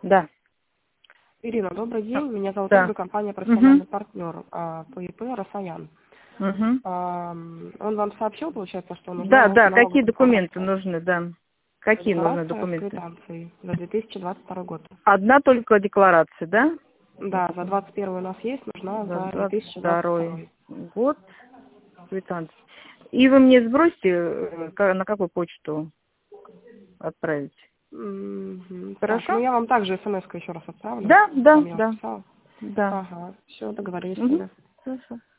Да. Ирина, добрый день. Меня зовут Да. Ольга, компания «Профессиональный партнер» по ИП «Росаян». Угу. Он вам сообщил, получается, что Да, нужна да. Какие налоговая документы декларация? нужны, да? Какие нужны Декларация с документы? квитанцией за 2022 год. Одна только декларация, да? Да, за 21 у нас есть, нужна За за 22 2022. год квитанция. И вы мне сбросите, на какую почту отправить? Так, ну Хорошо? я вам также смс-ку еще раз отправлю. Да, да, Там я да, написала. да. Ага, все, договорились Угу. тогда. Хорошо.